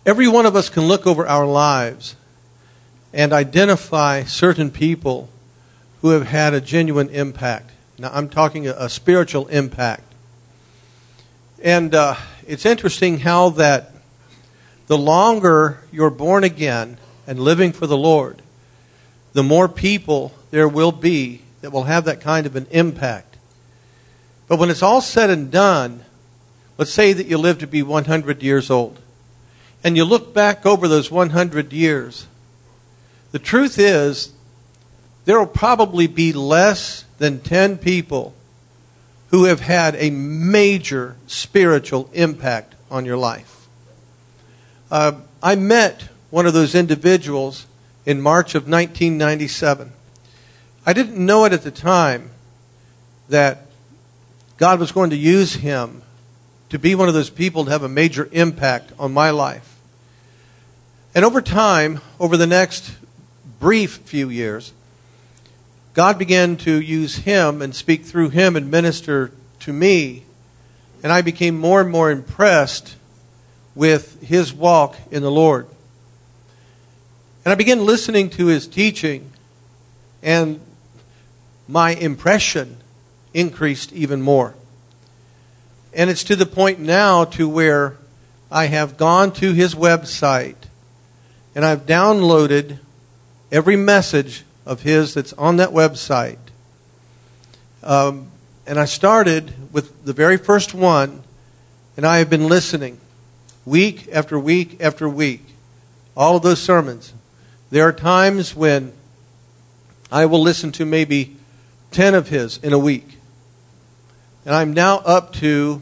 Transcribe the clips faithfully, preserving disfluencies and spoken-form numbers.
Every one of us can look over our lives and identify certain people who have had a genuine impact. Now, I'm talking a, a spiritual impact. And uh, it's interesting how that the longer you're born again and living for the Lord, the more people there will be that will have that kind of an impact. But when it's all said and done, let's say that you live to be one hundred years old, and you look back over those one hundred years, the truth is there will probably be less than ten people who have had a major spiritual impact on your life. Uh, I met one of those individuals in March of nineteen ninety-seven. I didn't know it at the time that God was going to use him to be one of those people to have a major impact on my life. And over time, over the next brief few years, God began to use him and speak through him and minister to me. And I became more and more impressed with his walk in the Lord. And I began listening to his teaching, and my impression increased even more. And it's to the point now to where I have gone to his website and I've downloaded every message of his that's on that website. Um, and I started with the very first one, and I have been listening week after week after week. All of those sermons. There are times when I will listen to maybe ten of his in a week. And I'm now up to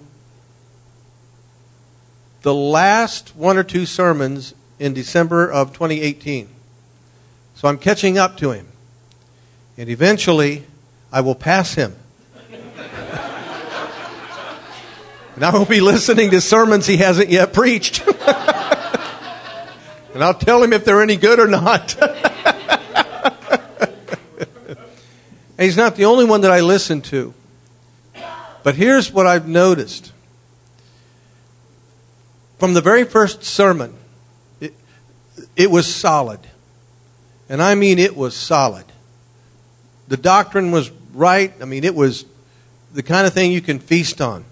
the last one or two sermons in December of twenty eighteen. So I'm catching up to him. And eventually, I will pass him. And I will be listening to sermons he hasn't yet preached. And I'll tell him if they're any good or not. And he's not the only one that I listen to. But here's what I've noticed. From the very first sermon, it, it was solid. And I mean it was solid. The doctrine was right. I mean, it was the kind of thing you can feast on.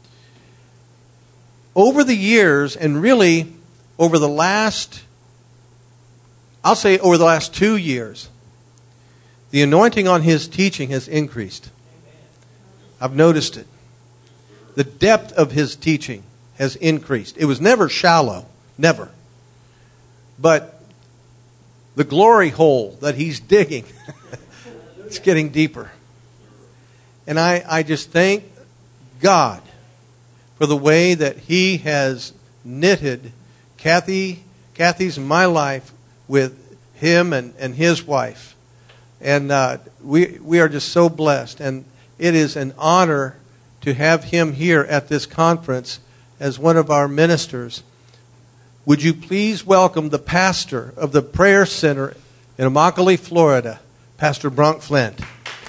Over the years, and really over the last, I'll say over the last two years, the anointing on his teaching has increased. I've noticed it. The depth of his teaching has increased. It was never shallow, never. But the glory hole that he's digging, it's getting deeper. And I, I just thank God for the way that he has knitted Kathy, Kathy's and my life with him and, and his wife. And uh, we we are just so blessed. And it is an honor to have him here at this conference as one of our ministers. Would you please welcome the pastor of the Prayer Center in Immokalee, Florida, Pastor Bronk Flint.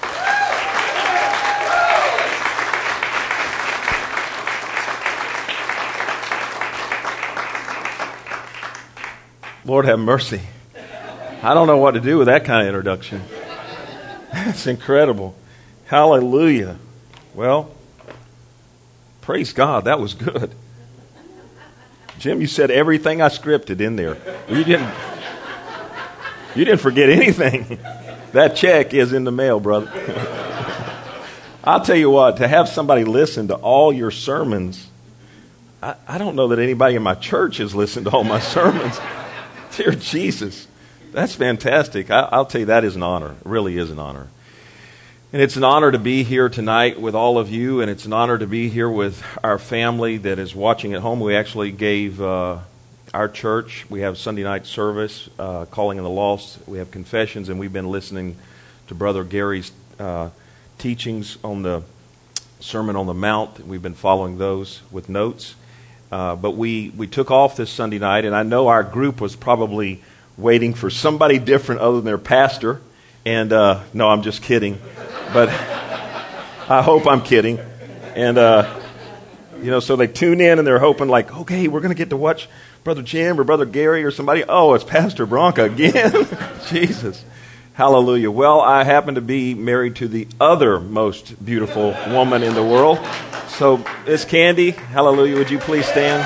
Lord have mercy. I don't know what to do with that kind of introduction. That's incredible. Hallelujah. Well, praise God. That was good. Jim, you said everything I scripted in there. You didn't, you didn't forget anything. That check is in the mail, brother. I'll tell you what, to have somebody listen to all your sermons, I, I don't know that anybody in my church has listened to all my sermons. Dear Jesus, that's fantastic. I, I'll tell you, that is an honor. It really is an honor. And it's an honor to be here tonight with all of you, and it's an honor to be here with our family that is watching at home. We actually gave uh, our church, we have Sunday night service, uh, Calling in the Lost. We have confessions, and we've been listening to Brother Gary's uh, teachings on the Sermon on the Mount. We've been following those with notes. Uh, but we, we took off this Sunday night, and I know our group was probably waiting for somebody different other than their pastor. And uh, no, I'm just kidding. But I hope I'm kidding. And, uh, you know, so they tune in and they're hoping like, okay, we're going to get to watch Brother Jim or Brother Gary or somebody. Oh, it's Pastor Bronca again. Jesus. Hallelujah. Well, I happen to be married to the other most beautiful woman in the world. So, Miss Candy, hallelujah, would you please stand?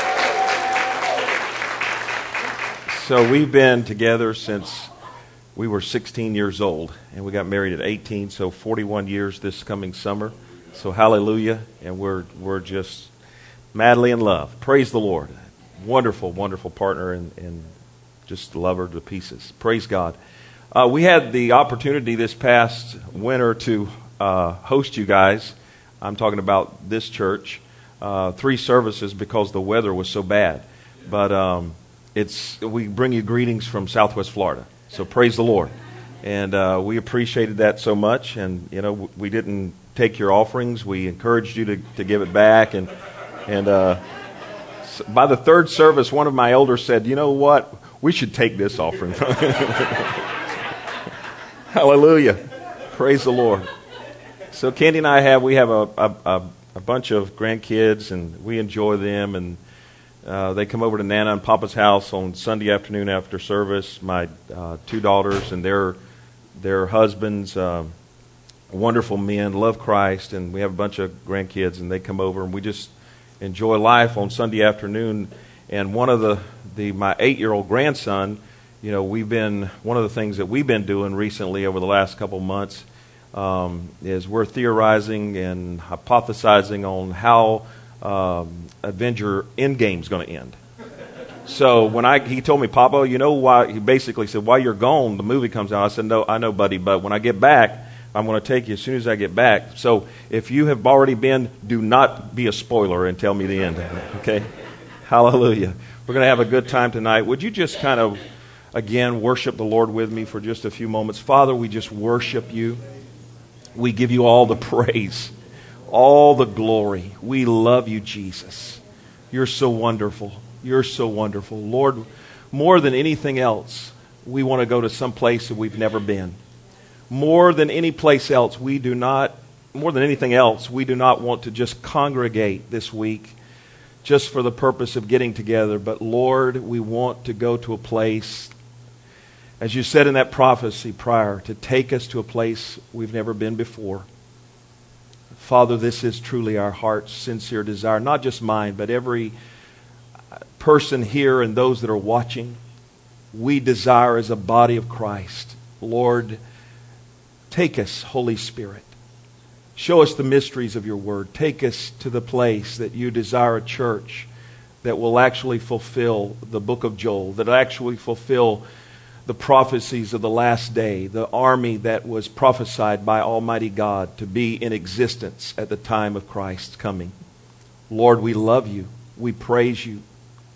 So we've been together since we were sixteen years old, and we got married at eighteen, so forty-one years this coming summer. So hallelujah, and we're we're just madly in love. Praise the Lord. Wonderful, wonderful partner, and, and just love her to pieces. Praise God. Uh, we had the opportunity this past winter to uh, host you guys. I'm talking about this church. Uh, three services because the weather was so bad. But um, it's we bring you greetings from Southwest Florida. So praise the Lord. And uh, we appreciated that so much. And, you know, we didn't take your offerings. We encouraged you to, to give it back. And, and uh, so by the third service, one of my elders said, you know what? We should take this offering. Hallelujah. Praise the Lord. So Candy and I have, we have a, a, a bunch of grandkids, and we enjoy them. And uh, they come over to Nana and Papa's house on Sunday afternoon after service. My uh, two daughters and their their husbands, uh, wonderful men, love Christ. And we have a bunch of grandkids, and they come over, and we just enjoy life on Sunday afternoon. And one of the, the my eight-year-old grandson, you know, we've been, one of the things that we've been doing recently over the last couple months um, is we're theorizing and hypothesizing on how um, Avenger Endgame is going to end. So when I he told me, Papa, you know why, he basically said, while you're gone, the movie comes out. I said, no, I know, buddy, but when I get back, I'm going to take you as soon as I get back. So if you have already been, do not be a spoiler and tell me the end. Okay? Hallelujah. We're going to have a good time tonight. Would you just kind of, again, worship the Lord with me for just a few moments? Father, we just worship you. We give you all the praise, all the glory. We love you, Jesus. You're so wonderful. You're so wonderful. Lord, more than anything else, we want to go to some place that we've never been. More than any place else, we do not, more than anything else, we do not want to just congregate this week just for the purpose of getting together. But Lord, we want to go to a place, as you said in that prophecy prior, to take us to a place we've never been before. Father, this is truly our heart's sincere desire, not just mine, but every person here and those that are watching. We desire as a body of Christ, Lord, take us, Holy Spirit. Show us the mysteries of your word. Take us to the place that you desire a church that will actually fulfill the book of Joel, that will actually fulfill the prophecies of the last day, the army that was prophesied by Almighty God to be in existence at the time of Christ's coming. Lord, we love you. We praise you.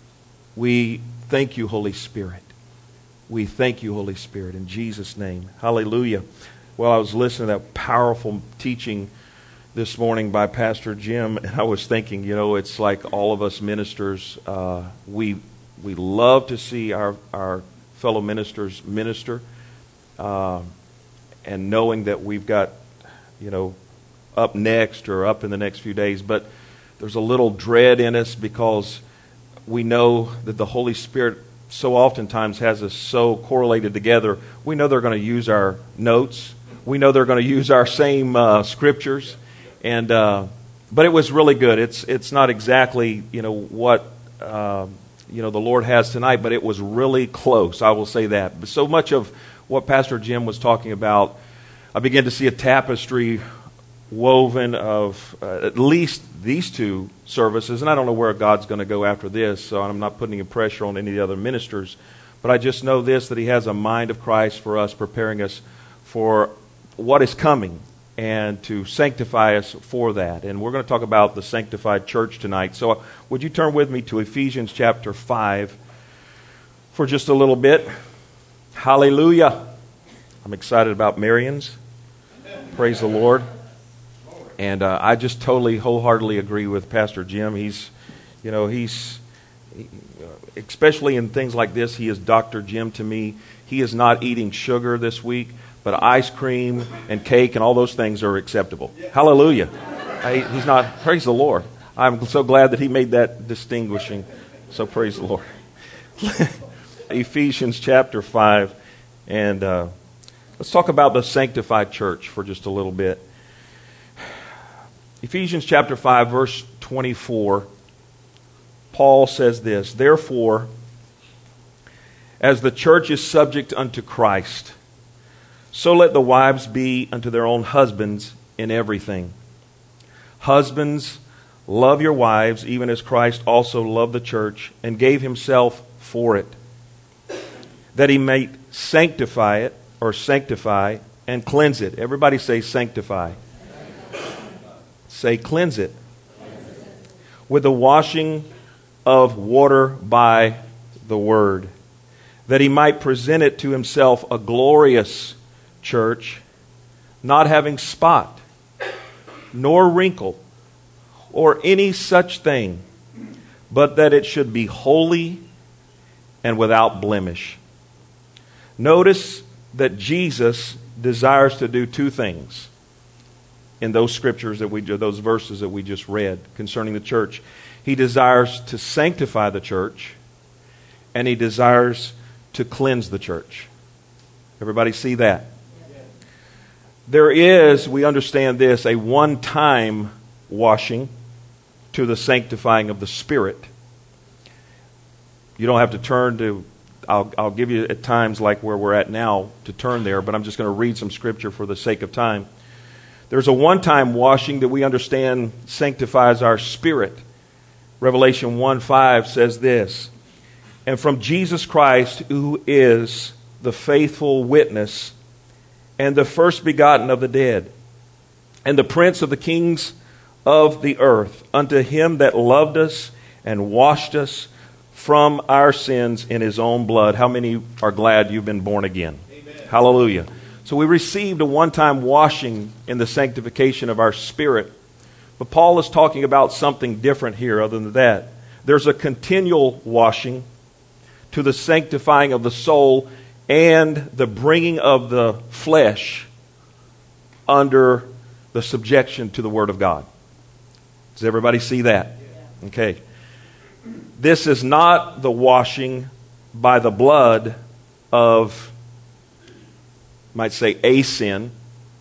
We thank you, Holy Spirit. We thank you, Holy Spirit, in Jesus' name. Hallelujah. Well, I was listening to that powerful teaching this morning by Pastor Jim, and I was thinking, you know, it's like all of us ministers, uh, we we love to see our, our fellow ministers minister, uh, and knowing that we've got, you know, up next or up in the next few days, but there's a little dread in us because we know that the Holy Spirit so oftentimes has us so correlated together. We know they're going to use our notes. We know they're going to use our same uh, scriptures, and uh, but it was really good. It's it's not exactly you know what uh, you know the Lord has tonight, but it was really close. I will say that. But so much of what Pastor Jim was talking about, I began to see a tapestry woven of uh, at least these two services, and I don't know where God's going to go after this, so I'm not putting any pressure on any of the other ministers, but I just know this, that He has a mind of Christ for us, preparing us for what is coming and to sanctify us for that. And we're going to talk about the sanctified church tonight. So would you turn with me to Ephesians chapter five for just a little bit? Hallelujah. I'm excited about Marians. Praise the Lord. And uh, I just totally, wholeheartedly agree with Pastor Jim. He's, you know, he's, he, especially in things like this, he is Doctor Jim to me. He is not eating sugar this week, but ice cream and cake and all those things are acceptable. Hallelujah. I, he's not, praise the Lord. I'm so glad that he made that distinguishing So praise the Lord. Ephesians chapter five. And uh, let's talk about the sanctified church for just a little bit. Ephesians chapter five, verse twenty-four. Paul says this, "Therefore, as the church is subject unto Christ, so let the wives be unto their own husbands in everything. Husbands, love your wives, even as Christ also loved the church and gave himself for it, that he might sanctify it," or sanctify, "and cleanse it." Everybody say sanctify. Sanctify. Say cleanse it. Cleanse it. "With the washing of water by the word, that he might present it to himself a glorious church, not having spot, nor wrinkle, or any such thing, but that it should be holy and without blemish." Notice that Jesus desires to do two things in those scriptures that we, those verses that we just read concerning the church. He desires to sanctify the church, and he desires to cleanse the church. Everybody see that? Yes. There is, we understand this, a one-time washing to the sanctifying of the Spirit. You don't have to turn to, I'll, I'll give you at times like where we're at now to turn there, but I'm just going to read some scripture for the sake of time. There's a one-time washing that we understand sanctifies our spirit. Revelation one five says this, "And from Jesus Christ, who is the faithful witness and the first begotten of the dead, and the prince of the kings of the earth, unto him that loved us and washed us from our sins in his own blood." How many are glad you've been born again? Amen. Hallelujah. So we received a one-time washing in the sanctification of our spirit. But Paul is talking about something different here other than that. There's a continual washing to the sanctifying of the soul and the bringing of the flesh under the subjection to the Word of God. Does everybody see that? Okay. This is not the washing by the blood of, you might say, a sin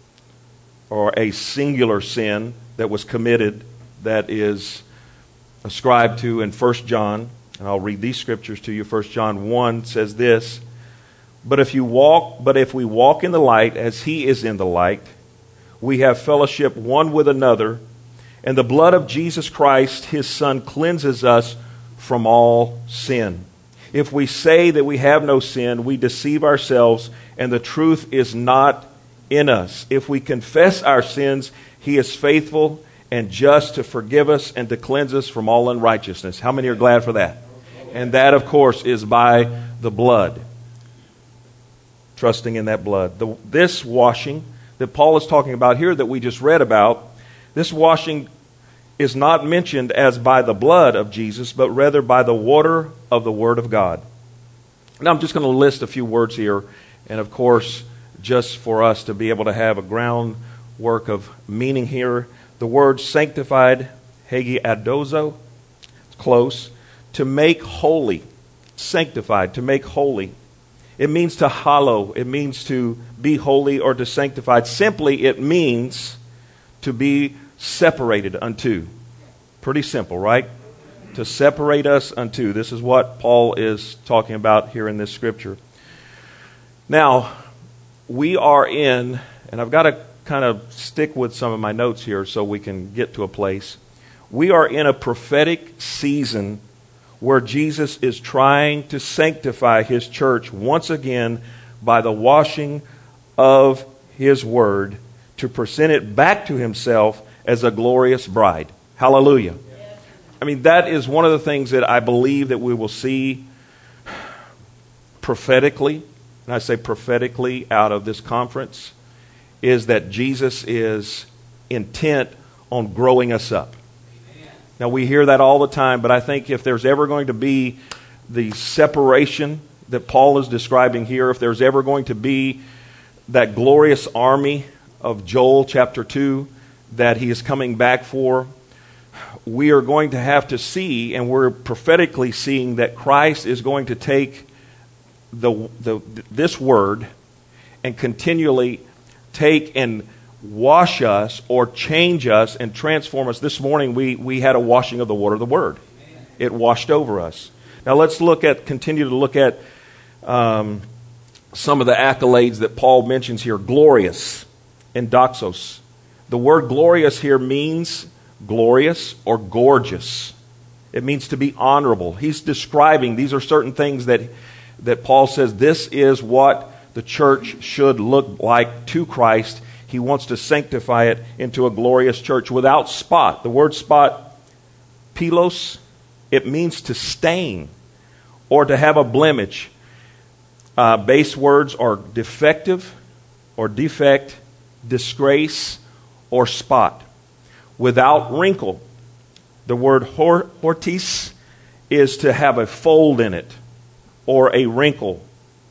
or a singular sin that was committed that is ascribed to in First John. And I'll read these scriptures to you. First John one says this, "But if you walk, but if we walk in the light as he is in the light, we have fellowship one with another, and the blood of Jesus Christ, his Son, cleanses us from all sin. If we say that we have no sin, we deceive ourselves, and the truth is not in us. If we confess our sins, he is faithful and just to forgive us and to cleanse us from all unrighteousness." How many are glad for that? And that, of course, is by the blood. Trusting in that blood. The, this washing that Paul is talking about here that we just read about, this washing is not mentioned as by the blood of Jesus, but rather by the water of the Word of God. Now I'm just going to list a few words here, and of course, just for us to be able to have a groundwork of meaning here. The word sanctified, hagiadozo, it's close, to make holy, sanctified, to make holy. It means to hallow, it means to be holy or to sanctified. Simply, it means to be separated unto. Pretty simple, right? To separate us unto. This is what Paul is talking about here in this scripture. Now, we are in, and I've got to kind of stick with some of my notes here so we can get to a place. We are in a prophetic season where Jesus is trying to sanctify his church once again by the washing of his word to present it back to himself as a glorious bride. Hallelujah. Yes. I mean, that is one of the things that I believe that we will see prophetically, and I say prophetically out of this conference, is that Jesus is intent on growing us up. Amen. Now, we hear that all the time, but I think if there's ever going to be the separation that Paul is describing here, if there's ever going to be that glorious army of Joel chapter two that he is coming back for, we are going to have to see, and we're prophetically seeing, that Christ is going to take the, the this word and continually take and wash us or change us and transform us. This morning we, we had a washing of the water of the Word. It washed over us. Now let's look at, continue to look at um, some of the accolades that Paul mentions here. Glorious and doxos. The word glorious here means glorious or gorgeous. It means to be honorable. He's describing, these are certain things that, that Paul says, this is what the church should look like to Christ. He wants to sanctify it into a glorious church without spot. The word spot, pilos, it means to stain or to have a blemish. Uh, base words are defective or defect, disgrace, or spot. Without wrinkle. The word hor- hortis is to have a fold in it or a wrinkle.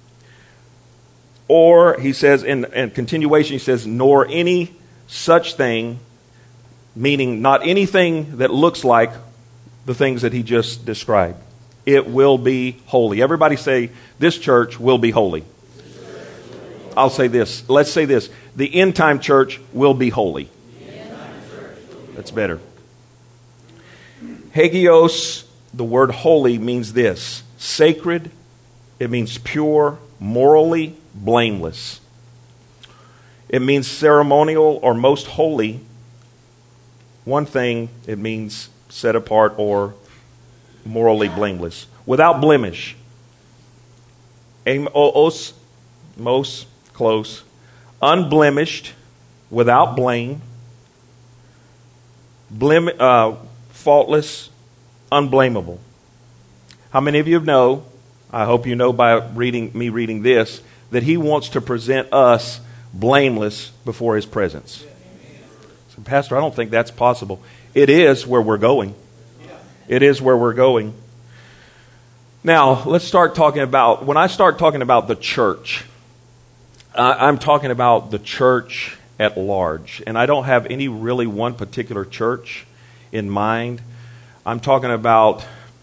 Or, he says, in, in continuation, he says, nor any such thing, meaning not anything that looks like the things that he just described. It will be holy. Everybody say, this church will be holy. I'll say this. Let's say this. The end time church will be holy. That's better. Hagios, the word holy, means this. Sacred. It means pure, morally blameless. It means ceremonial or most holy. One thing, it means set apart or morally blameless. Without blemish. Os, most close. Unblemished, without blame. Blem, uh, faultless, unblameable. How many of you know, I hope you know by reading me reading this, that he wants to present us blameless before his presence. So, Pastor, I don't think that's possible. It is where we're going. It is where we're going. Now, let's start talking about, when I start talking about the church, uh, I'm talking about the church at large. And I don't have any really one particular church in mind. I'm talking about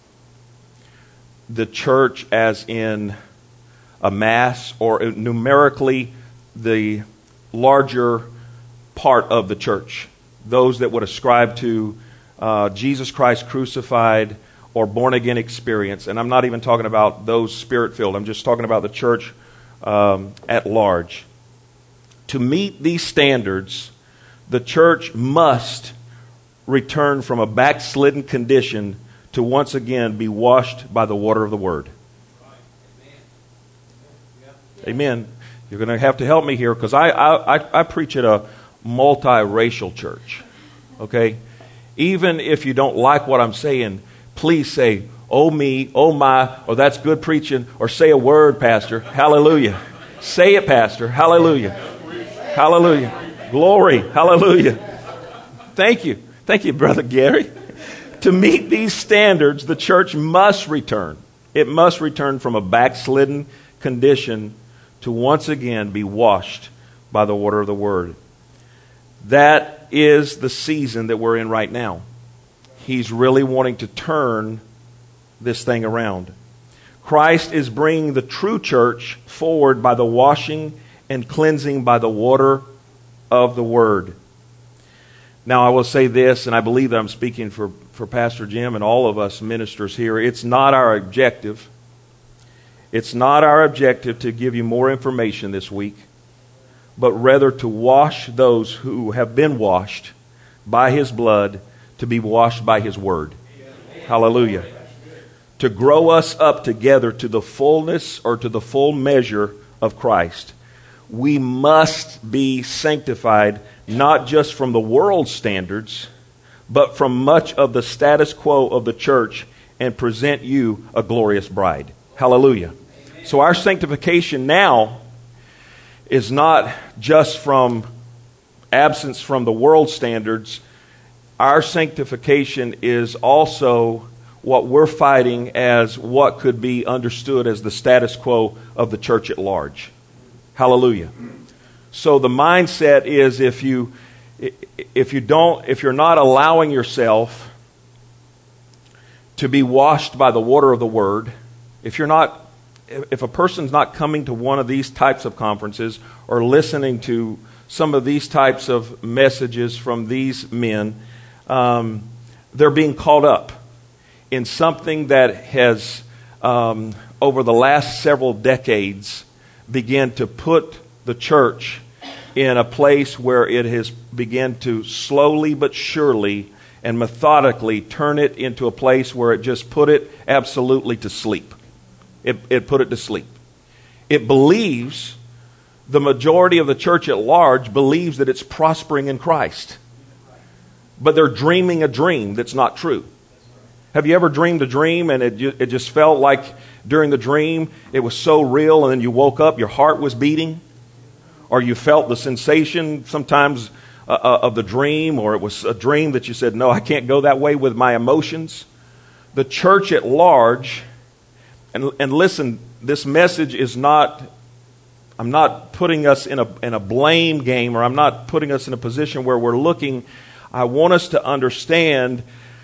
the church as in a mass or numerically the larger part of the church. Those that would ascribe to uh, Jesus Christ crucified or born-again experience. And I'm not even talking about those spirit-filled. I'm just talking about the church um, at large. To meet these standards, the church must return from a backslidden condition to once again be washed by the water of the Word. Amen. You're going to have to help me here because I, I, I preach at a multiracial church. Okay? Even if you don't like what I'm saying, please say, oh me, oh my, or that's good preaching, or say a word, Pastor. Hallelujah. Say it, Pastor. Hallelujah. Hallelujah. Glory. Hallelujah. Thank you. Thank you, Brother Gary. To meet these standards, the church must return. It must return from a backslidden condition to once again be washed by the water of the Word. That is the season that we're in right now. He's really wanting to turn this thing around. Christ is bringing the true church forward by the washing and cleansing by the water of the Word. Now, I will say this, and I believe that I'm speaking for, for Pastor Jim and all of us ministers here. It's not our objective. It's not our objective to give you more information this week, but rather to wash those who have been washed by His blood to be washed by His Word. Hallelujah. To grow us up together to the fullness or to the full measure of Christ. We must be sanctified not just from the world's standards, but from much of the status quo of the church and present you a glorious bride. Hallelujah. So our sanctification now is not just from absence from the world standards. Our sanctification is also what we're fighting as what could be understood as the status quo of the church at large. Hallelujah. So the mindset is if you if you don't if you're not allowing yourself to be washed by the water of the Word, if you're not, if a person's not coming to one of these types of conferences or listening to some of these types of messages from these men, um, they're being caught up in something that has, um, over the last several decades, began to put the church in a place where it has begun to slowly but surely and methodically turn it into a place where it just put it absolutely to sleep. It, it put it to sleep. It believes, the majority of the church at large believes that it's prospering in Christ. But they're dreaming a dream that's not true. Have you ever dreamed a dream and it, ju- it just felt like during the dream it was so real, and then you woke up, your heart was beating? Or you felt the sensation sometimes uh, of the dream, or it was a dream that you said, no, I can't go that way with my emotions. The church at large, and, and listen, this message is not, I'm not putting us in a, in a blame game, or I'm not putting us in a position where we're looking. I want us to understand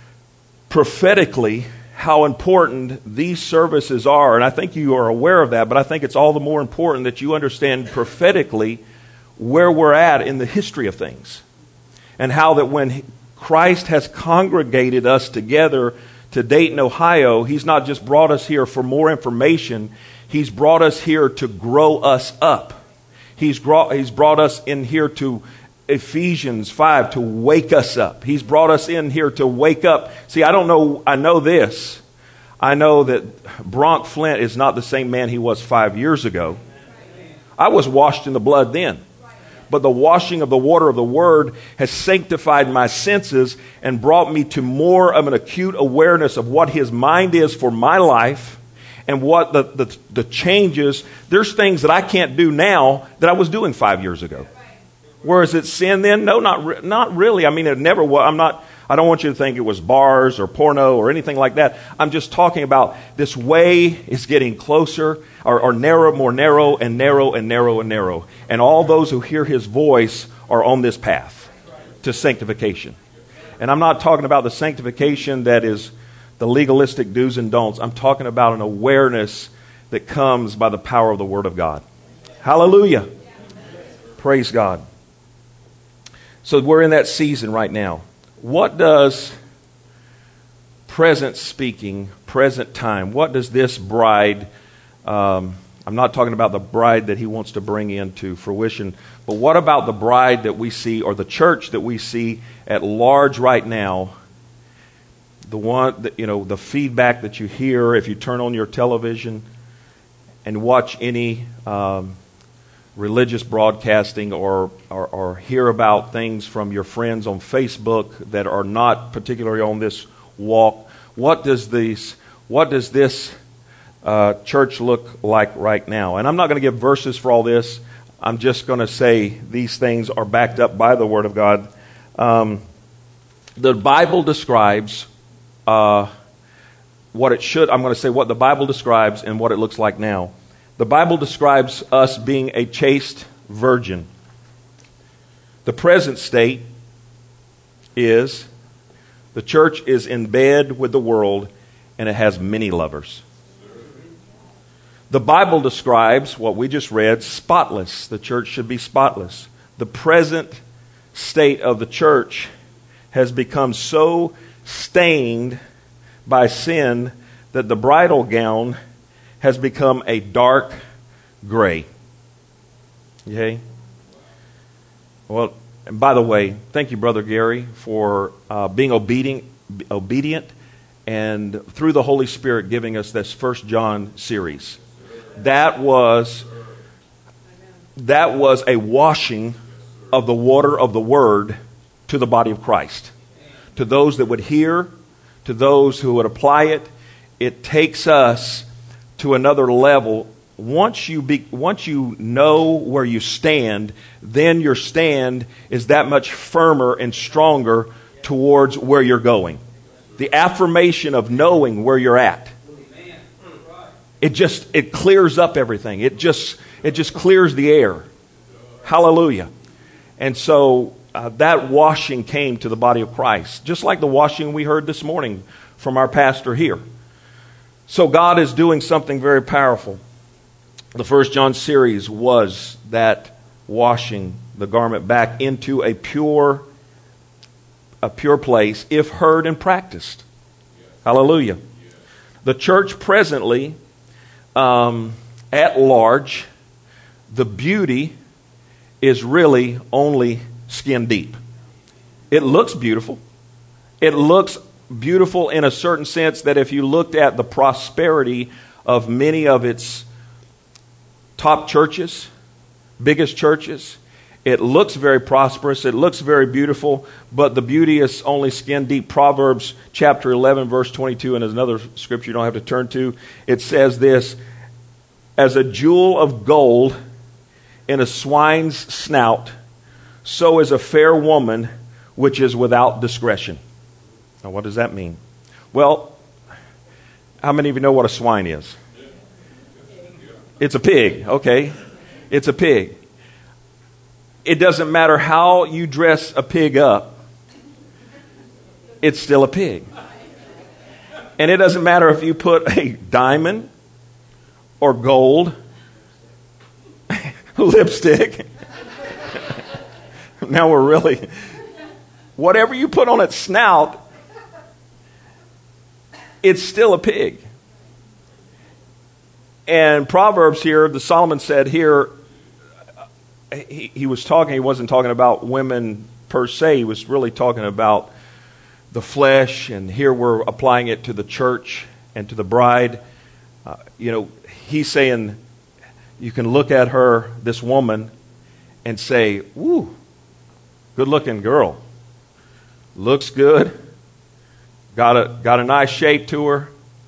prophetically how important these services are. And I think you are aware of that, but I think it's all the more important that you understand prophetically where we're at in the history of things. And how that when Christ has congregated us together to Dayton, Ohio, He's not just brought us here for more information. He's brought us here to grow us up. He's brought, he's brought us in here to Ephesians five, to wake us up. He's brought us in here to wake up. See, I don't know, I know this. I know that Bronk Flint is not the same man he was five years ago. I was washed in the blood then. But the washing of the water of the Word has sanctified my senses and brought me to more of an acute awareness of what His mind is for my life and what the, the, the changes. There's things that I can't do now that I was doing five years ago. Whereas it's sin then? No, not re- not really. I mean, it never was. I'm not, I don't want you to think it was bars or porno or anything like that. I'm just talking about this way is getting closer or, or narrow, more narrow and narrow and narrow and narrow. And all those who hear His voice are on this path to sanctification. And I'm not talking about the sanctification that is the legalistic do's and don'ts. I'm talking about an awareness that comes by the power of the Word of God. Hallelujah. Praise God. So we're in that season right now. What does present speaking, present time, what does this bride, um, I'm not talking about the bride that He wants to bring into fruition, but what about the bride that we see, or the church that we see at large right now? The one that, you know, the feedback that you hear if you turn on your television and watch any um, religious broadcasting, or, or or hear about things from your friends on Facebook that are not particularly on this walk. What does these? What does this uh, church look like right now? And I'm not going to give verses for all this. I'm just going to say these things are backed up by the Word of God. Um, the Bible describes uh, what it should. I'm going to say what the Bible describes and what it looks like now. The Bible describes us being a chaste virgin. The present state is the church is in bed with the world and it has many lovers. The Bible describes what we just read, spotless. The church should be spotless. The present state of the church has become so stained by sin that the bridal gown has become a dark gray. Okay? Well, and by the way, thank you, Brother Gary, for uh, being obedient, obedient and through the Holy Spirit giving us this First John series. That was, that was a washing of the water of the Word to the body of Christ. To those that would hear, to those who would apply it, it takes us to another level. Once you be, once you know where you stand, then your stand is that much firmer and stronger towards where you're going. The affirmation of knowing where you're at. It just, it clears up everything. It just, it just clears the air. Hallelujah. And so uh, that washing came to the body of Christ. Just like the washing we heard this morning from our pastor here. So God is doing something very powerful. The First John series was that washing the garment back into a pure, a pure place, if heard and practiced. Hallelujah. The church presently, um, at large, the beauty is really only skin deep. It looks beautiful. It looks beautiful in a certain sense that if you looked at the prosperity of many of its top churches, biggest churches, it looks very prosperous. It looks very beautiful, but the beauty is only skin deep. Proverbs chapter eleven, verse twenty-two, and there's another scripture you don't have to turn to. It says this, as a jewel of gold in a swine's snout, so is a fair woman which is without discretion. Now, what does that mean? Well, how many of you know what a swine is? It's a pig, okay? It's a pig. It doesn't matter how you dress a pig up, it's still a pig. And it doesn't matter if you put a diamond or gold lipstick. Now we're really... Whatever you put on its snout, it's still a pig. And Proverbs here, the Solomon said here, he, he was talking, he wasn't talking about women per se, he was really talking about the flesh, and here we're applying it to the church and to the bride. Uh, you know, he's saying you can look at her, this woman, and say, "Woo, good looking girl. Looks good. Got a got a nice shape to her.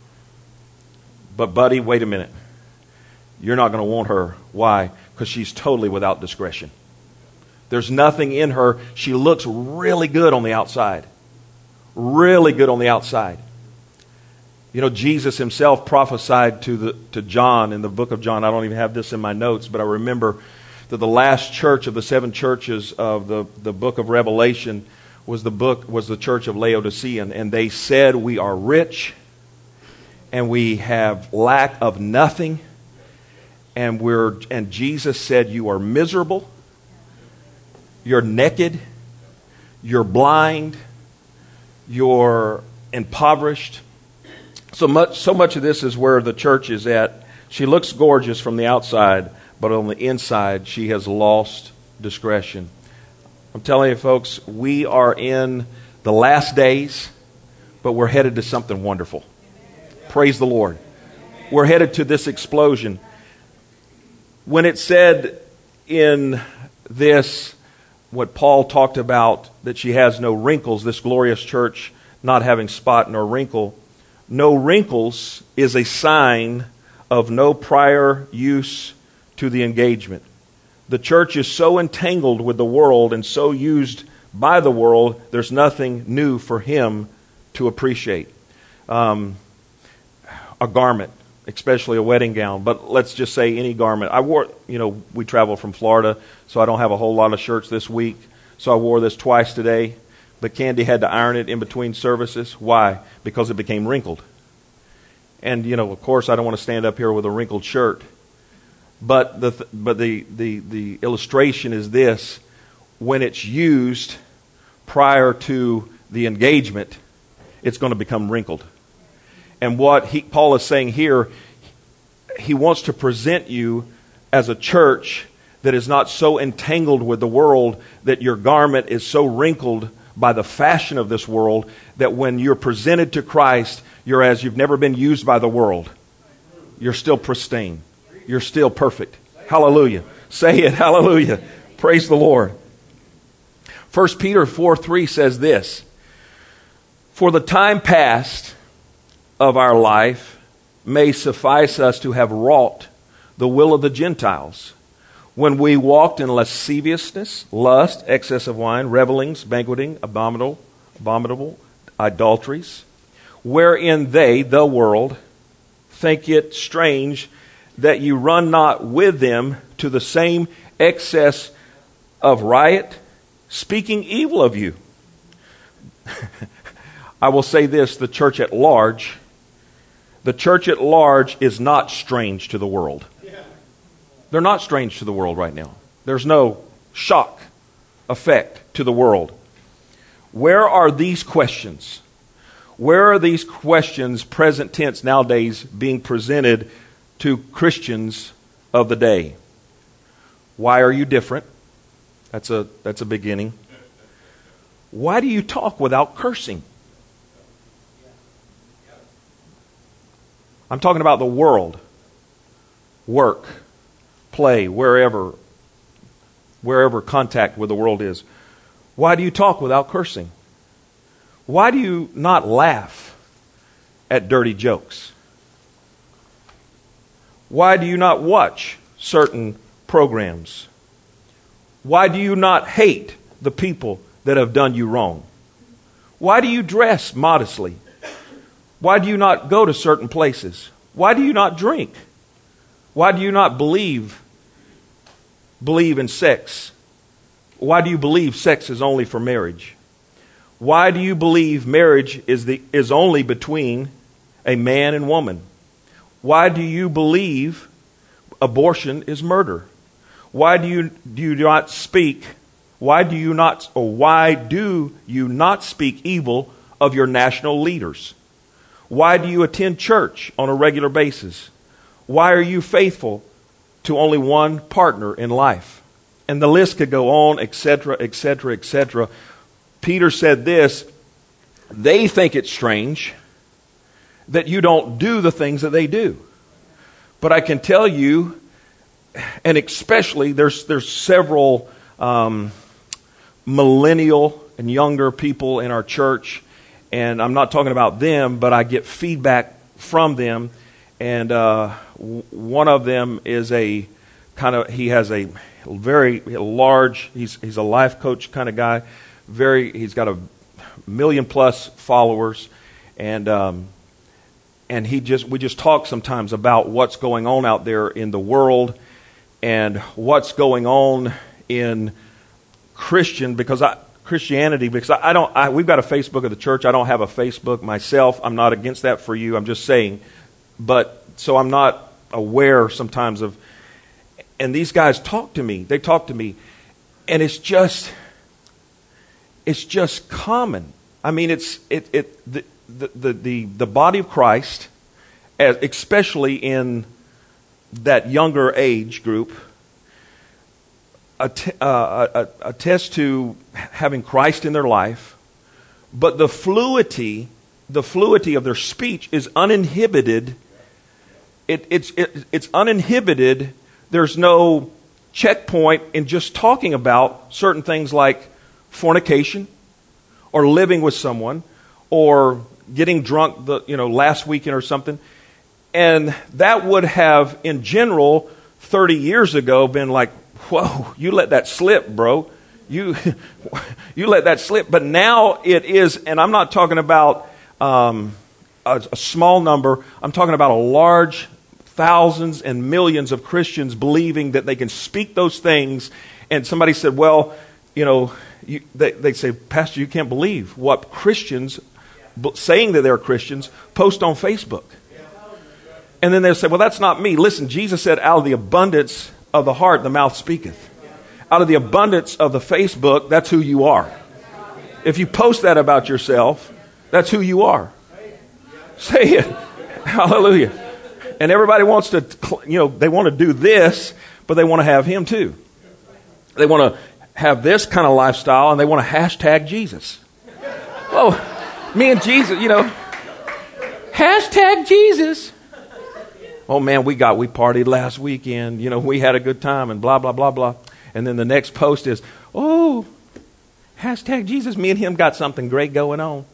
But buddy, wait a minute. You're not going to want her. Why? Because she's totally without discretion. There's nothing in her. She looks really good on the outside. Really good on the outside. You know, Jesus himself prophesied to the to John in the book of John. I don't even have this in my notes, but I remember that the last church of the seven churches of the, the book of Revelation was the book was the church of Laodicea, and, and they said, we are rich and we have lack of nothing, and we're and Jesus said, you are miserable, you're naked, you're blind, you're impoverished. So much so much of this is where the church is at. She looks gorgeous from the outside, but on the inside she has lost discretion. I'm telling you, folks, we are in the last days, but we're headed to something wonderful. Praise the Lord. We're headed to this explosion. When it said in this, what Paul talked about, that she has no wrinkles, this glorious church not having spot nor wrinkle, no wrinkles is a sign of no prior use to the engagement. The church is so entangled with the world and so used by the world, there's nothing new for him to appreciate. Um, a garment, especially a wedding gown, but let's just say any garment. I wore, you know, we travel from Florida, so I don't have a whole lot of shirts this week, so I wore this twice today. But Candy had to iron it in between services. Why? Because it became wrinkled. And, you know, of course, I don't want to stand up here with a wrinkled shirt. But the th- but the, the, the illustration is this. When it's used prior to the engagement, it's going to become wrinkled. And what he, Paul is saying here, he wants to present you as a church that is not so entangled with the world that your garment is so wrinkled by the fashion of this world that when you're presented to Christ, you're as you've never been used by the world. You're still pristine. You're still perfect. Hallelujah. Say it. Hallelujah. Praise the Lord. First Peter four three says this. For the time past of our life may suffice us to have wrought the will of the Gentiles, when we walked in lasciviousness, lust, excess of wine, revelings, banqueting, abominable, abominable adulteries, wherein they, the world, think it strange that you run not with them to the same excess of riot, speaking evil of you. I will say this, the church at large, the church at large is not strange to the world. They're not strange to the world right now. There's no shock effect to the world. Where are these questions? Where are these questions, present tense nowadays, being presented to Christians of the day? Why are you different? That's a that's a beginning. Why do you talk without cursing? I'm talking about the world. Work, play, wherever, wherever contact with the world is. Why do you talk without cursing? Why do you not laugh at dirty jokes? Why do you not watch certain programs? Why do you not hate the people that have done you wrong? Why do you dress modestly? Why do you not go to certain places? Why do you not drink? Why do you not believe believe in sex? Why do you believe sex is only for marriage? Why do you believe marriage is the is only between a man and woman? Why do you believe abortion is murder? Why do you do you not speak? Why do you not or why do you not speak evil of your national leaders? Why do you attend church on a regular basis? Why are you faithful to only one partner in life? And the list could go on, et cetera, et cetera, et cetera. Peter said this, they think it's strange that you don't do the things that they do. But I can tell you, and especially there's there's several um, millennial and younger people in our church, and I'm not talking about them, but I get feedback from them. And uh, w- one of them is a kind of, he has a very large, he's he's a life coach kind of guy. Very, he's got a million plus followers, and um, and he just we just talk sometimes about what's going on out there in the world and what's going on in Christian because I Christianity because I, I don't I, we've got a Facebook of the church. I don't have a Facebook myself. I'm not against that for you. I'm just saying, but so I'm not aware sometimes of. And these guys talk to me. They talk to me, and it's just. It's just common. I mean, it's it it the the the, the body of Christ, as especially in that younger age group, att- uh, attest to having Christ in their life, but the fluidity, the fluidity of their speech is uninhibited. It it's it, it's uninhibited. There's no checkpoint in just talking about certain things like fornication, or living with someone, or getting drunk the you know last weekend or something, and that would have, in general, thirty years ago, been like, "Whoa, you let that slip, bro. You you let that slip." But now it is, and I'm not talking about um, a, a small number. I'm talking about a large, thousands and millions of Christians believing that they can speak those things. And somebody said, "Well, you know." You, they, they say, Pastor, you can't believe what Christians, b- saying that they're Christians, post on Facebook. And then they'll say, well, that's not me. Listen, Jesus said, out of the abundance of the heart, the mouth speaketh. Out of the abundance of the Facebook, that's who you are. If you post that about yourself, that's who you are. Say it. Hallelujah. And everybody wants to, you know, they want to do this, but they want to have him too. They want to have this kind of lifestyle, and they want to hashtag Jesus. Well, me and Jesus, you know, hashtag Jesus. Oh man, we got, we partied last weekend, you know, we had a good time and blah, blah, blah, blah. And then the next post is, oh, hashtag Jesus. Me and him got something great going on.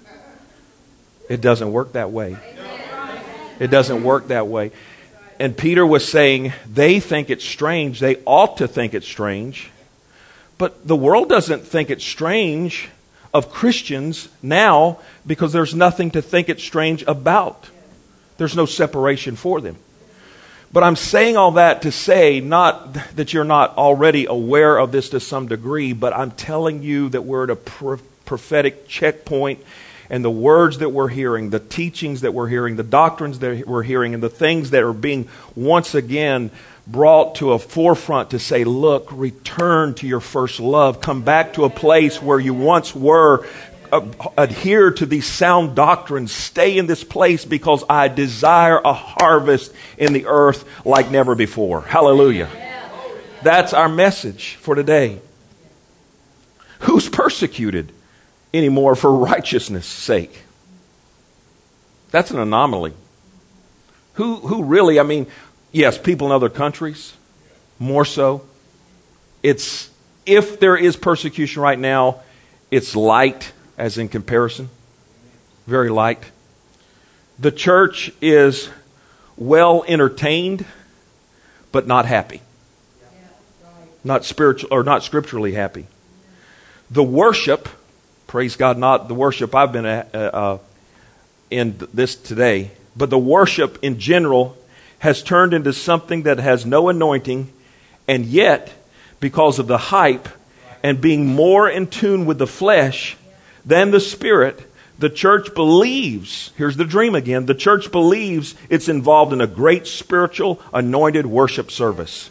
It doesn't work that way. It doesn't work that way. And Peter was saying, they think it's strange. They ought to think it's strange. But the world doesn't think it's strange of Christians now because there's nothing to think it's strange about. There's no separation for them. But I'm saying all that to say not that you're not already aware of this to some degree, but I'm telling you that we're at a pro- prophetic checkpoint and the words that we're hearing, the teachings that we're hearing, the doctrines that we're hearing, and the things that are being once again brought to a forefront to say, look, return to your first love. Come back to a place where you once were. Uh, adhere to these sound doctrines. Stay in this place because I desire a harvest in the earth like never before. Hallelujah. That's our message for today. Who's persecuted anymore for righteousness' sake? That's an anomaly. Who, who really, I mean, yes, people in other countries, more so. It's, if there is persecution right now, it's light. As in comparison, very light. The church is well entertained, but not happy. Not spiritual or not scripturally happy. The worship, praise God, not the worship I've been uh, uh, in this today, but the worship in general has turned into something that has no anointing, and yet, because of the hype and being more in tune with the flesh than the Spirit, the church believes, here's the dream again, the church believes it's involved in a great spiritual anointed worship service.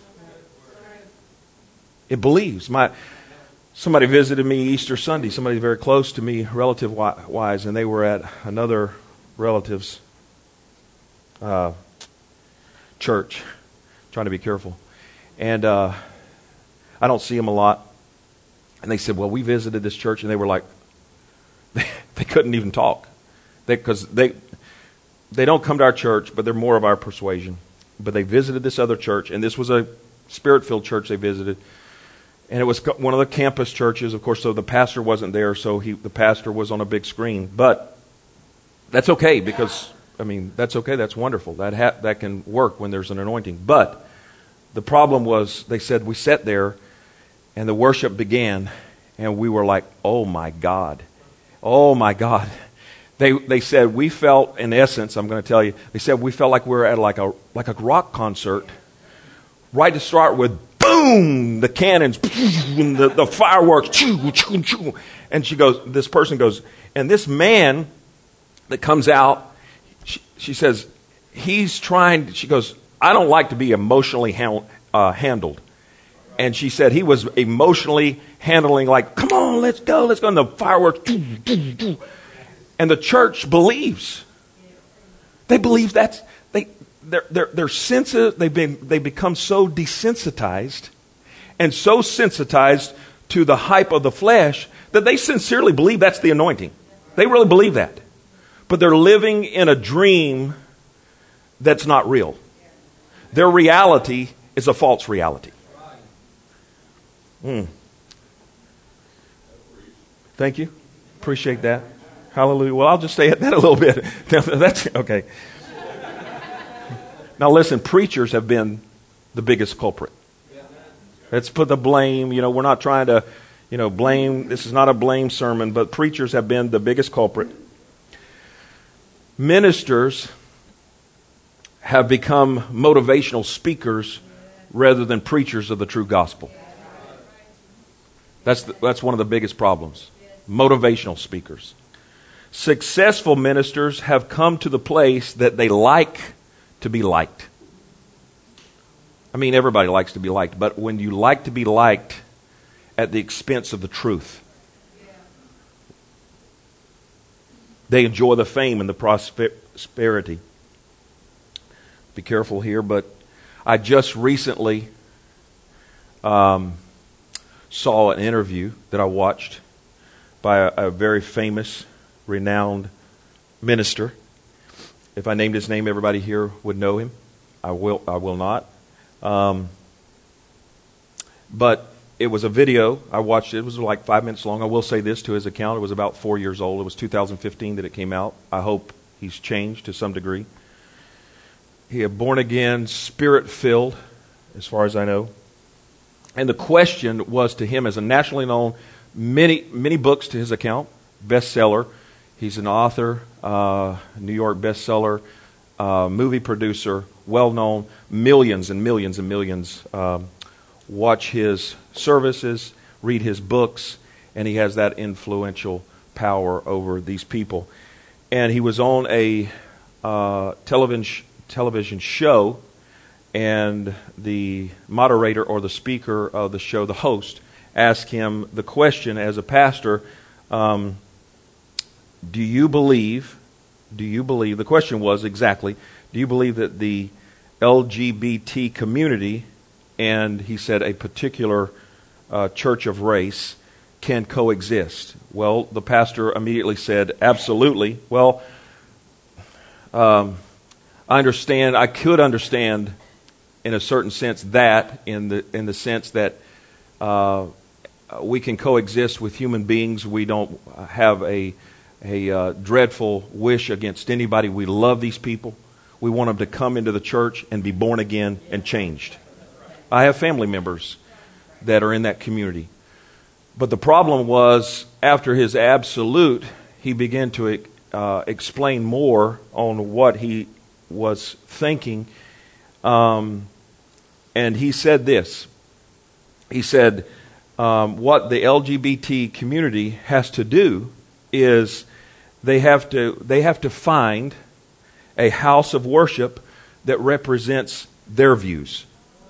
It believes. My Somebody visited me Easter Sunday, somebody very close to me relative-wise, and they were at another relative's uh, church, trying to be careful. And uh, I don't see them a lot. And they said, well, we visited this church, and they were like, They, they couldn't even talk because they, they they don't come to our church, but they're more of our persuasion. But they visited this other church, and this was a Spirit-filled church they visited, and it was one of the campus churches, of course. So the pastor wasn't there, so he the pastor was on a big screen. But that's okay because I mean that's okay. That's wonderful. That ha- that can work when there's an anointing. But the problem was, they said we sat there, and the worship began, and we were like, oh my God. Oh my God. They they said we felt, in essence, I'm going to tell you, they said we felt like we were at like a like a rock concert. Right to start with, boom, the cannons, and the, the fireworks, and she goes, this person goes, and this man that comes out, she, she says, he's trying, she goes, I don't like to be emotionally ha- uh, handled. And she said he was emotionally handling, like, come on, let's go, let's go. And the fireworks. And the church believes. They believe that's, they, they're, they're, they're sensitive, they've been, they become so desensitized and so sensitized to the hype of the flesh that they sincerely believe that's the anointing. They really believe that. But they're living in a dream that's not real. Their reality is a false reality. Mm. Thank you. Appreciate that. Hallelujah. Well, I'll just stay at that a little bit. That's okay. Now listen, preachers have been the biggest culprit. Let's put the blame, you know, we're not trying to, you know, blame. This is not a blame sermon, but preachers have been the biggest culprit. Ministers have become motivational speakers rather than preachers of the true gospel. That's the, that's one of the biggest problems. Motivational speakers. Successful ministers have come to the place that they like to be liked. I mean, everybody likes to be liked, but when you like to be liked at the expense of the truth, they enjoy the fame and the prosperity. Be careful here, but I just recently um, saw an interview that I watched by a, a very famous, renowned minister. If I named his name, everybody here would know him. I will. I will not. Um, but it was a video. I watched it. It was like five minutes long. I will say this to his account. It was about four years old. It was two thousand fifteen that it came out. I hope he's changed to some degree. He a born again, spirit filled, as far as I know. And the question was to him, as a nationally known, many many books to his account, bestseller. He's an author, uh, New York bestseller, uh, movie producer, well known. Millions and millions and millions um, watch his services, read his books, and he has that influential power over these people. And he was on a uh, television television show, and the moderator or the speaker of the show, the host, asked him the question as a pastor, um, do you believe, do you believe, the question was exactly, do you believe that the L G B T community, and he said a particular uh, church of race, can coexist? Well, the pastor immediately said, absolutely. Well, um, I understand, I could understand in a certain sense that, in the in the sense that uh, we can coexist with human beings. We don't have a, a uh, dreadful wish against anybody. We love these people. We want them to come into the church and be born again and changed. I have family members that are in that community. But the problem was, after his absolute, he began to uh, explain more on what he was thinking. Um, and he said this. He said, um, what the L G B T community has to do is they have to they have to find a house of worship that represents their views.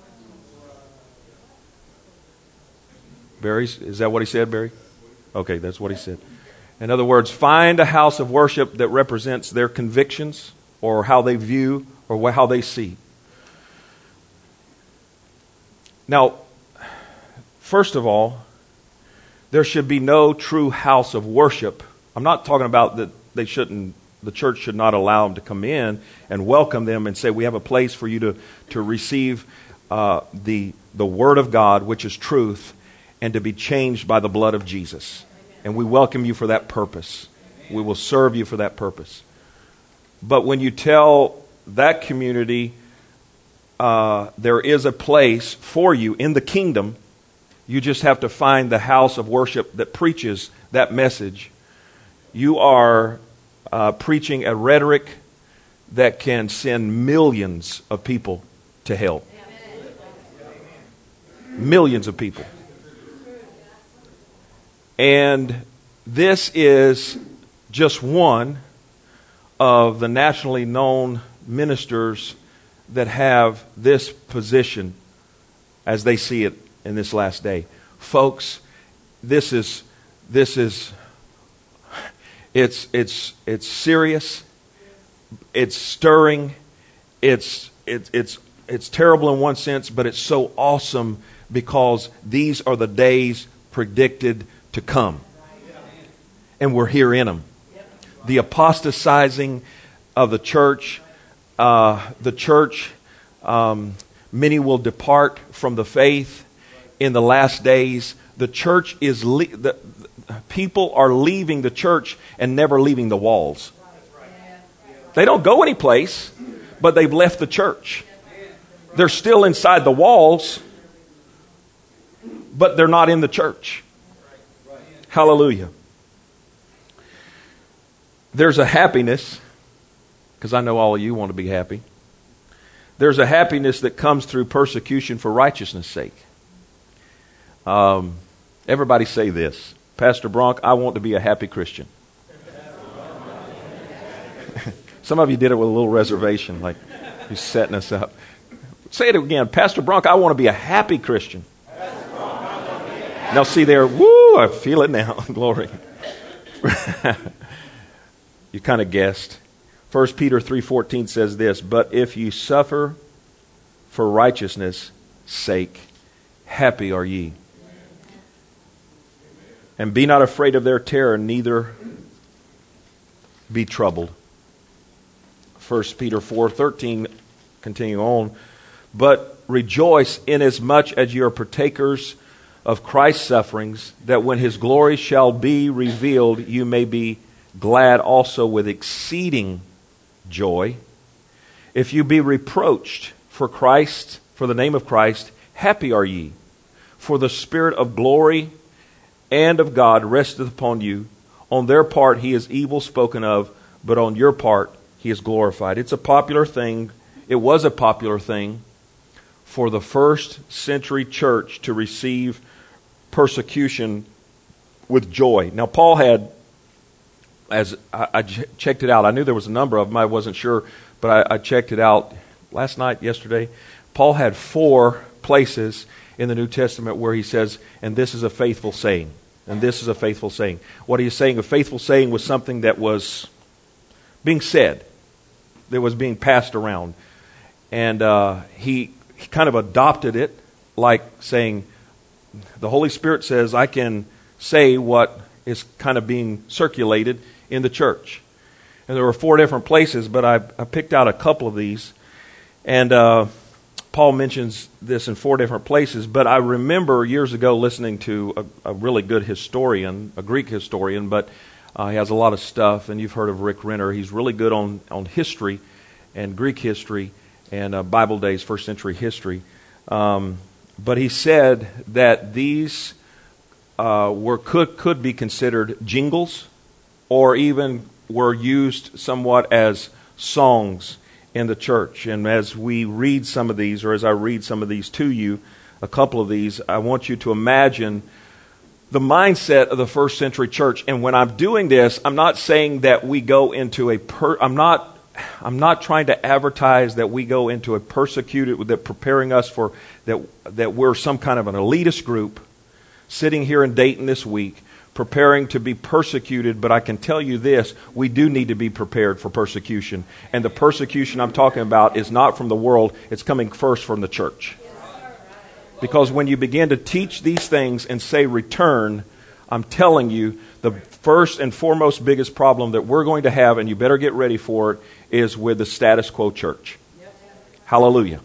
Barry, is that what he said, Barry? Okay, that's what he said. In other words, find a house of worship that represents their convictions or how they view or how they see. Now, first of all, there should be no true house of worship. I'm not talking about that they shouldn't, the church should not allow them to come in and welcome them and say, we have a place for you to, to receive uh, the, the Word of God, which is truth, and to be changed by the blood of Jesus. And we welcome you for that purpose. We will serve you for that purpose. But when you tell that community uh, there is a place for you in the kingdom, you just have to find the house of worship that preaches that message. You are uh, preaching a rhetoric that can send millions of people to hell. Millions of people. And this is just one of the nationally known ministers that have this position as they see it in this last day. Folks, this is this is it's it's it's serious. It's stirring. It's it's it's it's terrible in one sense, but it's so awesome because these are the days predicted to come. And we're here in them. The apostatizing of the church, uh, the church, um, many will depart from the faith in the last days. The church is, le- the, the people are leaving the church and never leaving the walls. They don't go anyplace, but they've left the church. They're still inside the walls, but they're not in the church. Hallelujah. There's a happiness, because I know all of you want to be happy. There's a happiness that comes through persecution for righteousness' sake. Um, everybody say this. Pastor Bronk, I want to be a happy Christian. Some of you did it with a little reservation, like you're setting us up. Say it again. Pastor Bronk, I want to be a happy Christian. Now see there, woo, I feel it now. Glory. You kind of guessed. First Peter three fourteen says this, but if you suffer for righteousness' sake, happy are ye. And be not afraid of their terror, neither be troubled. First Peter four thirteen, continue on. But rejoice inasmuch as you are partakers of Christ's sufferings, that when his glory shall be revealed, you may be glad also with exceeding joy. If you be reproached for Christ, for the name of Christ, happy are ye. For the Spirit of glory and of God resteth upon you. On their part he is evil spoken of, but on your part he is glorified. It's a popular thing. It was a popular thing for the first century church to receive persecution with joy. Now, Paul had as I, I ch- checked it out, I knew there was a number of them. I wasn't sure, but I, I checked it out last night, yesterday. Paul had four places in the New Testament where he says, and this is a faithful saying. And this is a faithful saying. What he is saying, a faithful saying was something that was being said, that was being passed around. And uh, he, he kind of adopted it, like saying, the Holy Spirit says, I can say what is kind of being circulated in the church. And there were four different places, but I, I picked out a couple of these. And uh, Paul mentions this in four different places, but I remember years ago listening to a, a really good historian, a Greek historian, but uh, he has a lot of stuff, and you've heard of Rick Renner. He's really good on, on history and Greek history and uh, Bible days, first century history. Um, but he said that these uh, were could could be considered jingles, or even were used somewhat as songs in the church. And as we read some of these, or as I read some of these to you, a couple of these, I want you to imagine the mindset of the first century church. And when I'm doing this, I'm not saying that we go into a per, I'm not I'm not trying to advertise that we go into a persecuted, that preparing us for that that we're some kind of an elitist group sitting here in Dayton this week preparing to be persecuted. But I can tell you this, we do need to be prepared for persecution. And the persecution I'm talking about is not from the world, it's coming first from the church. Because when you begin to teach these things and say return, I'm telling you, the first and foremost biggest problem that we're going to have, and you better get ready for it, is with the status quo church. Hallelujah.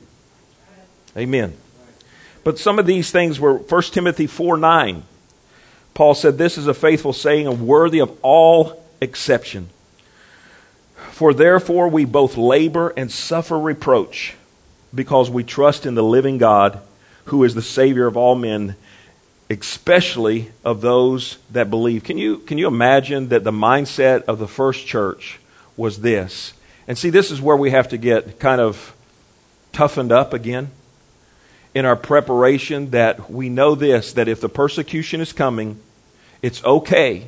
Amen. But some of these things were First Timothy four nine. Paul said, this is a faithful saying and worthy of all exception. For therefore we both labor and suffer reproach, because we trust in the living God, who is the Savior of all men, especially of those that believe. Can you, can you imagine that the mindset of the first church was this? And see, this is where we have to get kind of toughened up again in our preparation, that we know this, that if the persecution is coming, it's okay,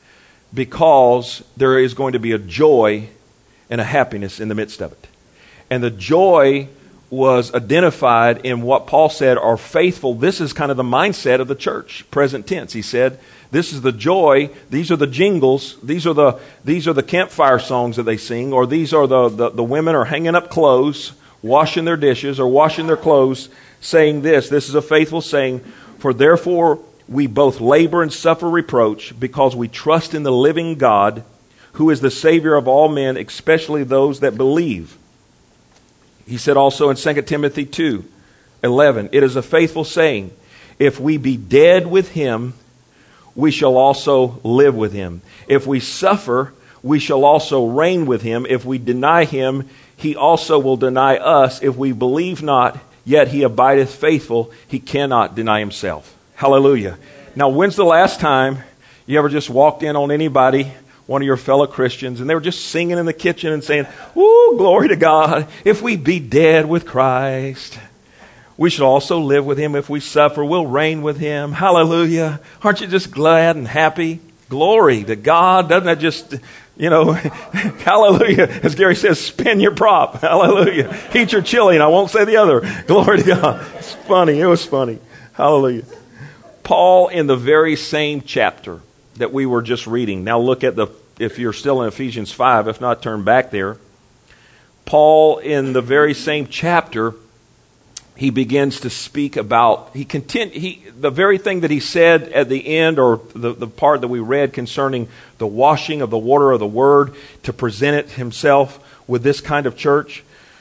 because there is going to be a joy and a happiness in the midst of it. And the joy was identified in what Paul said are faithful. This is kind of the mindset of the church, present tense. He said, this is the joy, these are the jingles, these are the these are the campfire songs that they sing, or these are the, the, the women are hanging up clothes, washing their dishes or washing their clothes, saying this. This is a faithful saying, for therefore we both labor and suffer reproach, because we trust in the living God, who is the Savior of all men, especially those that believe. He said also in Second Timothy two eleven, it is a faithful saying, if we be dead with him, we shall also live with him. If we suffer, we shall also reign with him. If we deny him, he also will deny us. If we believe not, yet he abideth faithful, he cannot deny himself. Hallelujah. Now, when's the last time you ever just walked in on anybody, one of your fellow Christians, and they were just singing in the kitchen and saying, "Ooh, glory to God. If we be dead with Christ, we shall also live with him. If we suffer, we'll reign with him." Hallelujah. Aren't you just glad and happy? Glory to God. Doesn't that just, you know, hallelujah. As Gary says, spin your prop. Hallelujah. Heat your chili, and I won't say the other. Glory to God. It's funny. It was funny. Hallelujah. Paul, in the very same chapter that we were just reading. Now look at the, if you're still in Ephesians five, if not, turn back there. Paul, in the very same chapter, he begins to speak about, he continue, he, the very thing that he said at the end, or the, the part that we read concerning the washing of the water of the word, to present it himself with this kind of church.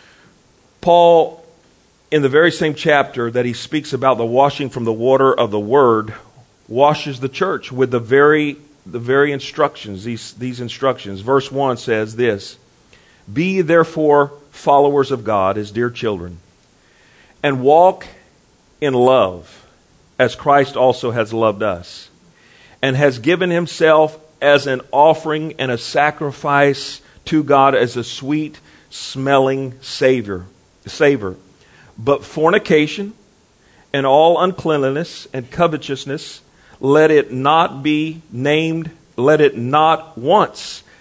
Paul, in the very same chapter that he speaks about the washing from the water of the word, washes the church with the very the very instructions, these, these instructions. Verse one says this, "Be therefore followers of God as dear children, and walk in love, as Christ also has loved us, and has given himself as an offering and a sacrifice to God as a sweet smelling savor, savor. But fornication and all uncleanness and covetousness, let it not be named, let it not once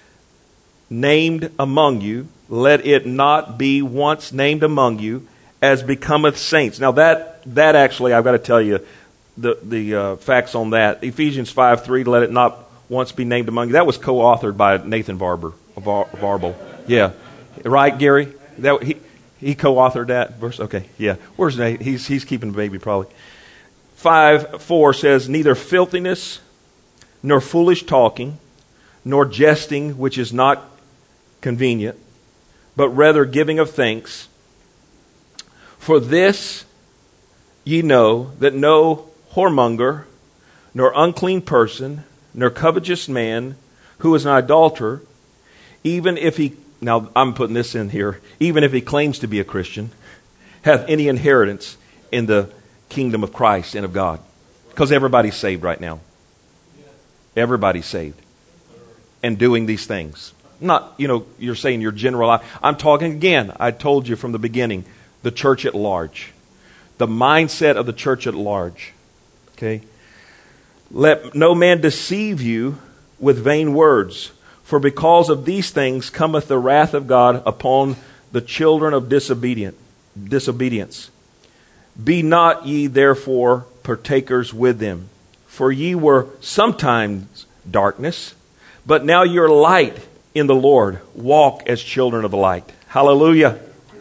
named among you, let it not be once named among you, as becometh saints. Now that that actually, I've got to tell you the the uh, facts on that. Ephesians five three, let it not once be named among you. That was co-authored by Nathan Varber, Var, Varble. Yeah, right, Gary. That he he co-authored that verse. Okay, yeah. Where's Nate? He's he's keeping the baby probably. Five four says, neither filthiness, nor foolish talking, nor jesting, which is not convenient, but rather giving of thanks. For this ye know, that no whoremonger, nor unclean person, nor covetous man, who is an idolater, even if he, now I'm putting this in here, even if he claims to be a Christian, hath any inheritance in the kingdom of Christ and of God. Because everybody's saved right now. Everybody's saved. And doing these things. Not, you know, you're saying your general. I'm talking again, I told you from the beginning, the church at large. The mindset of the church at large. Okay? Let no man deceive you with vain words, for because of these things cometh the wrath of God upon the children of disobedient, disobedience. Be not ye therefore partakers with them, for ye were sometimes darkness, but now you're light in the Lord. Walk as children of the light. Hallelujah.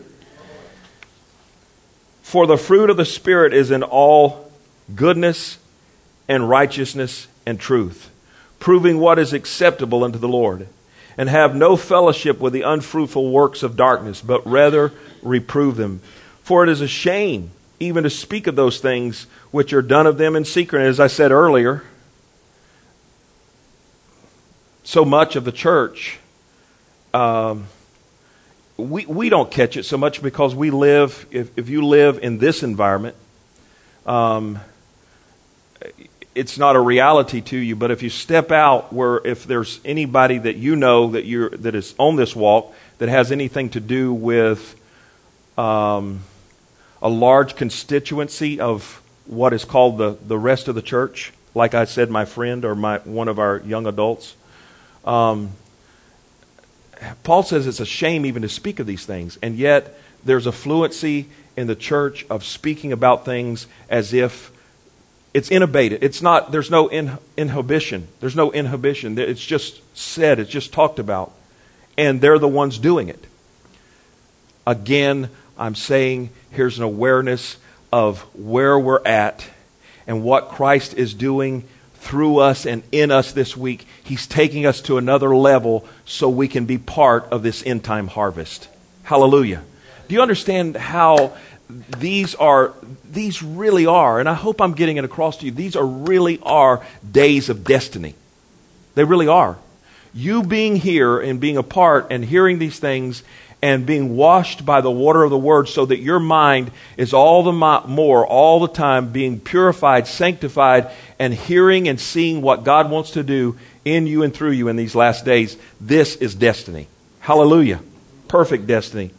For the fruit of the Spirit is in all goodness and righteousness and truth, proving what is acceptable unto the Lord. And have no fellowship with the unfruitful works of darkness, but rather reprove them. For it is a shame even to speak of those things which are done of them in secret. As I said earlier, so much of the church, um, we we don't catch it so much because we live, if, if you live in this environment, um, it's not a reality to you. But if you step out where, if there's anybody that you know that you're that is on this walk that has anything to do with um, a large constituency of what is called the, the rest of the church, like I said, my friend or my one of our young adults, um, Paul says it's a shame even to speak of these things, and yet there's a fluency in the church of speaking about things as if it's inhibited. It's not. There's no in, inhibition. There's no inhibition. It's just said. It's just talked about, and they're the ones doing it. Again, I'm saying here's an awareness of where we're at and what Christ is doing through us and in us this week. He's taking us to another level so we can be part of this end time harvest. Hallelujah. Do you understand how these are, these really are, and I hope I'm getting it across to you, these are really are days of destiny. They really are. You being here and being a part and hearing these things and being washed by the water of the Word so that your mind is all the more, all the time being purified, sanctified, and hearing and seeing what God wants to do in you and through you in these last days. This is destiny. Hallelujah. Perfect destiny.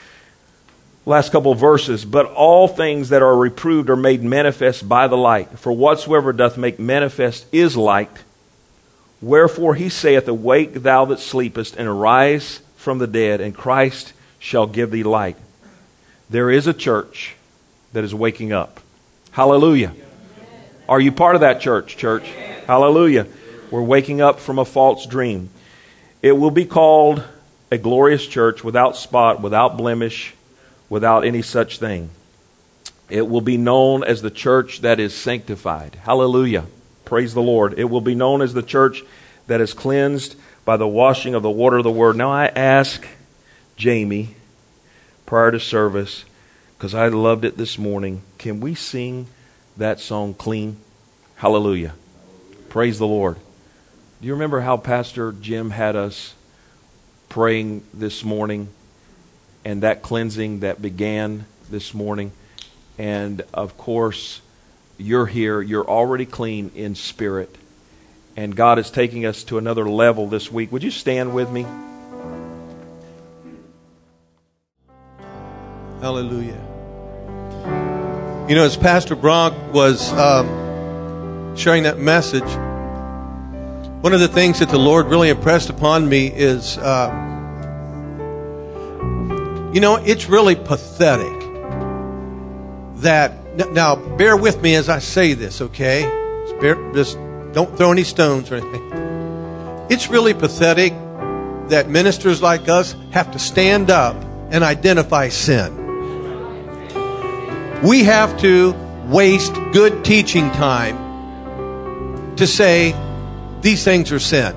Last couple of verses. But all things that are reproved are made manifest by the light. For whatsoever doth make manifest is light. Wherefore he saith, awake thou that sleepest, and arise from the dead, and Christ shall give thee light. There is a church that is waking up. Hallelujah. Are you part of that church, church? Hallelujah. We're waking up from a false dream. It will be called a glorious church without spot, without blemish, without any such thing. It will be known as the church that is sanctified. Hallelujah. Praise the Lord. It will be known as the church that is cleansed by the washing of the water of the Word. Now I asked Jamie prior to service, because I loved it this morning, can we sing that song clean? Hallelujah. Praise the Lord. Do you remember how Pastor Jim had us praying this morning and that cleansing that began this morning? And of course, you're here. You're already clean in spirit. And God is taking us to another level this week. Would you stand with me? Hallelujah. You know, as Pastor Bronk was um, sharing that message, One of the things that the Lord really impressed upon me is, uh, you know, it's really pathetic that, now bear with me as I say this, okay? Just, bear, just don't throw any stones or anything. It's really pathetic that ministers like us have to stand up and identify sin. We have to waste good teaching time to say these things are sin.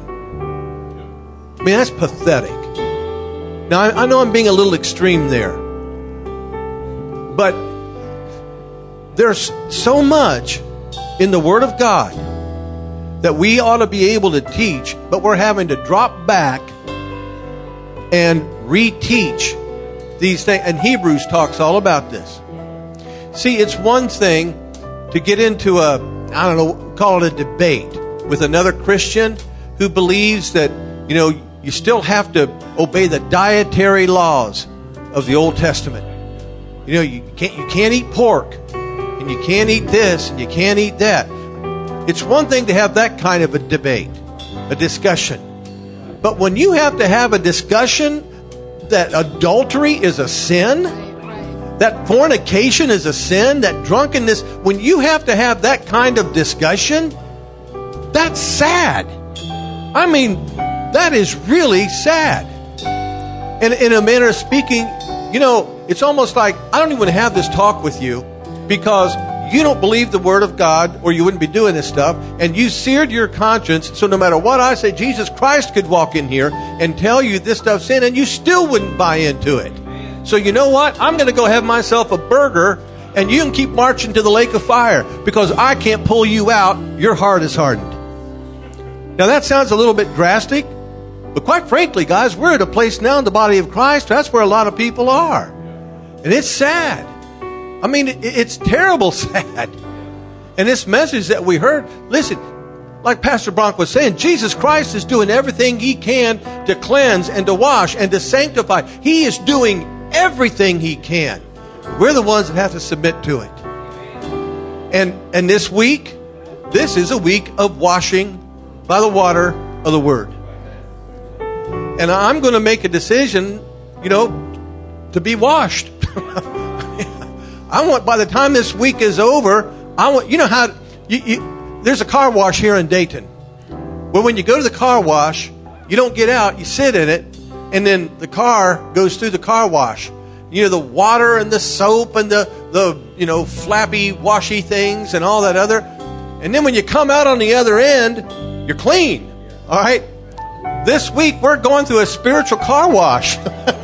I mean, that's pathetic. Now, I, I know I'm being a little extreme there, but there's so much in the Word of God that we ought to be able to teach, but we're having to drop back and reteach these things. And Hebrews talks all about this. See, it's one thing to get into a, I don't know, call it a debate with another Christian who believes that, you know, you still have to obey the dietary laws of the Old Testament. You know, you can't you can't eat pork, and you can't eat this, and you can't eat that. It's one thing to have that kind of a debate, a discussion. But when you have to have a discussion that adultery is a sin, that fornication is a sin, that drunkenness, when you have to have that kind of discussion, that's sad. I mean, that is really sad. And in a manner of speaking, you know, it's almost like I don't even have this talk with you because you don't believe the Word of God or you wouldn't be doing this stuff, and you seared your conscience, so no matter what I say, Jesus Christ could walk in here and tell you this stuff's sin, and you still wouldn't buy into it. So you know what? I'm going to go have myself a burger, and you can keep marching to the lake of fire because I can't pull you out. Your heart is hardened. Now that sounds a little bit drastic, but quite frankly, guys, we're at a place now in the body of Christ. That's where a lot of people are. And it's sad. I mean, it's terrible sad. And this message that we heard, listen, like Pastor Bronk was saying, Jesus Christ is doing everything He can to cleanse and to wash and to sanctify. He is doing everything He can. We're the ones that have to submit to it. And and this week, this is a week of washing by the water of the Word. And I'm going to make a decision, you know, to be washed. I want, by the time this week is over, I want, you know how, you, you, there's a car wash here in Dayton. Well, when you go to the car wash, you don't get out, you sit in it, and then the car goes through the car wash. You know, the water and the soap and the, the you know, flappy, washy things and all that other. And then when you come out on the other end, you're clean. All right? This week, we're going through a spiritual car wash.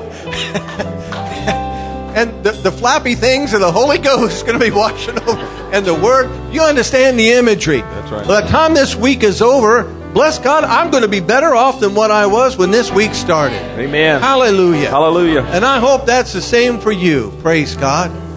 And the, the flappy things of the Holy Ghost is going to be washing over. And the Word, you understand the imagery. That's right. By the time this week is over, bless God, I'm going to be better off than what I was when this week started. Amen. Hallelujah. Hallelujah. And I hope that's the same for you. Praise God.